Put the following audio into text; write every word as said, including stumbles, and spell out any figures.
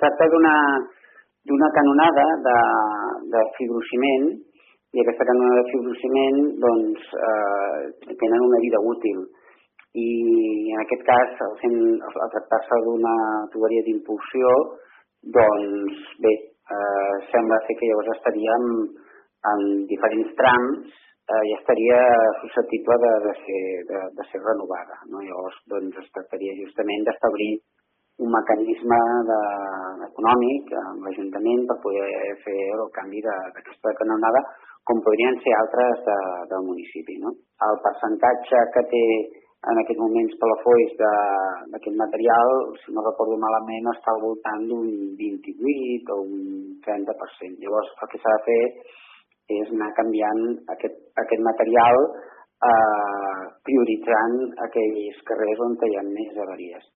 tracta d'una d'una canonada de, de fibrociment, i aquesta canonada de fibrociment doncs, eh, tenen una vida útil. I en aquest cas, al, al tractar-se d'una tuberia d'impulsió, doncs bé, eh, sembla ser que llavors estaríem en diferents trams eh, i estaria susceptible de, de, ser, de, de ser renovada. No? Llavors doncs, es tractaria justament d'establir un mecanisme de, econòmic amb l'Ajuntament per poder fer el canvi d'aquesta canonada, com podrien ser altres de, del municipi. No? El percentatge que té en aquests moments Palafolls d'aquest material, si no recordo malament, està al voltant d'un vint-i-vuit o un trenta per cent. Llavors, el que s'ha de fer és anar canviant aquest, aquest material eh, prioritzant aquells carrers on hi ha més avaries.